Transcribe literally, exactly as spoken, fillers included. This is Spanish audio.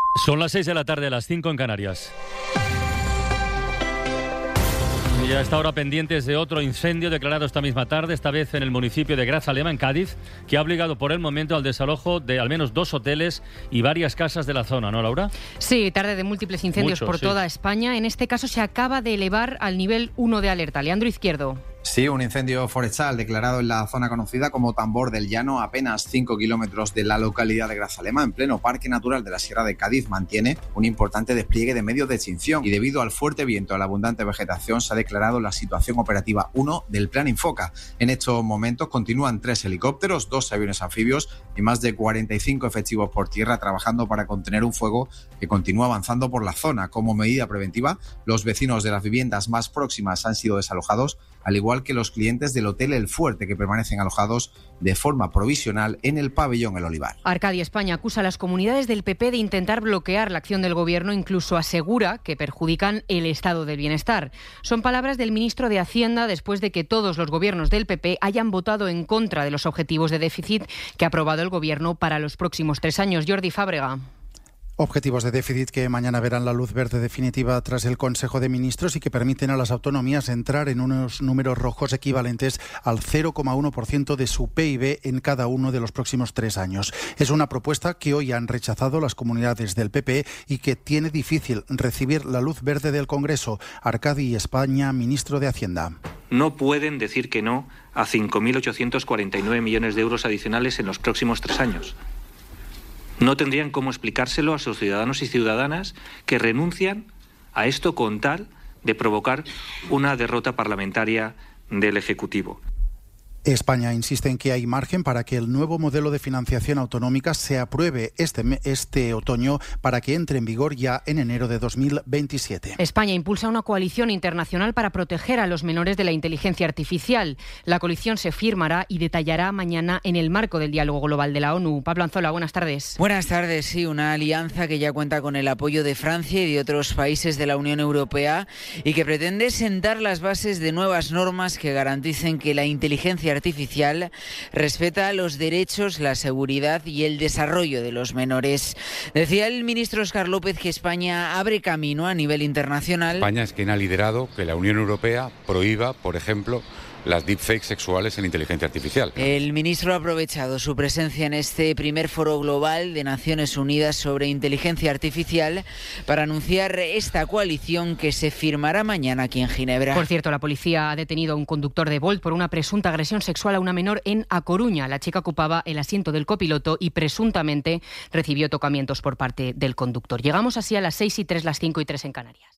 Son las seis de la tarde, las cinco en Canarias. Y a esta hora pendientes de otro incendio declarado esta misma tarde, esta vez en el municipio de Grazalema, en Cádiz, que ha obligado por el momento al desalojo de al menos dos hoteles y varias casas de la zona, ¿no, Laura? Sí, tarde de múltiples incendios Mucho, por sí. toda España. En este caso se acaba de elevar al nivel uno de alerta. Leandro Izquierdo. Sí, un incendio forestal declarado en la zona conocida como Tambor del Llano, a apenas cinco kilómetros de la localidad de Grazalema, en pleno Parque Natural de la Sierra de Cádiz, mantiene un importante despliegue de medios de extinción y debido al fuerte viento y la abundante vegetación se ha declarado la situación operativa uno del Plan Infoca. En estos momentos continúan tres helicópteros, dos aviones anfibios y más de cuarenta y cinco efectivos por tierra trabajando para contener un fuego que continúa avanzando por la zona. Como medida preventiva, los vecinos de las viviendas más próximas han sido desalojados, al igual que los clientes del Hotel El Fuerte, que permanecen alojados de forma provisional en el pabellón El Olivar. Arcadia España acusa a las comunidades del P P de intentar bloquear la acción del Gobierno, incluso asegura que perjudican el estado del bienestar. Son palabras del ministro de Hacienda después de que todos los gobiernos del P P hayan votado en contra de los objetivos de déficit que ha aprobado el Gobierno para los próximos tres años. Jordi Fábrega. Objetivos de déficit que mañana verán la luz verde definitiva tras el Consejo de Ministros y que permiten a las autonomías entrar en unos números rojos equivalentes al cero coma uno por ciento de su P I B en cada uno de los próximos tres años. Es una propuesta que hoy han rechazado las comunidades del P P y que tiene difícil recibir la luz verde del Congreso. Arcadia España, ministro de Hacienda. No pueden decir que no a cinco mil ochocientos cuarenta y nueve millones de euros adicionales en los próximos tres años. No tendrían cómo explicárselo a sus ciudadanos y ciudadanas que renuncian a esto con tal de provocar una derrota parlamentaria del Ejecutivo. España insiste en que hay margen para que el nuevo modelo de financiación autonómica se apruebe este, este otoño para que entre en vigor ya en enero de dos mil veintisiete. España impulsa una coalición internacional para proteger a los menores de la inteligencia artificial. La coalición se firmará y detallará mañana en el marco del diálogo global de la ONU. Pablo Anzola, buenas tardes. Buenas tardes, sí, una alianza que ya cuenta con el apoyo de Francia y de otros países de la Unión Europea y que pretende sentar las bases de nuevas normas que garanticen que la inteligencia artificial respeta los derechos, la seguridad y el desarrollo de los menores. Decía el ministro Óscar López que España abre camino a nivel internacional. España es quien ha liderado que la Unión Europea prohíba, por ejemplo, las deepfakes sexuales en inteligencia artificial. El ministro ha aprovechado su presencia en este primer foro global de Naciones Unidas sobre inteligencia artificial para anunciar esta coalición que se firmará mañana aquí en Ginebra. Por cierto, la policía ha detenido a un conductor de Bolt por una presunta agresión sexual a una menor en A Coruña. La chica ocupaba el asiento del copiloto y presuntamente recibió tocamientos por parte del conductor. Llegamos así a las seis y tres, las cinco y tres en Canarias.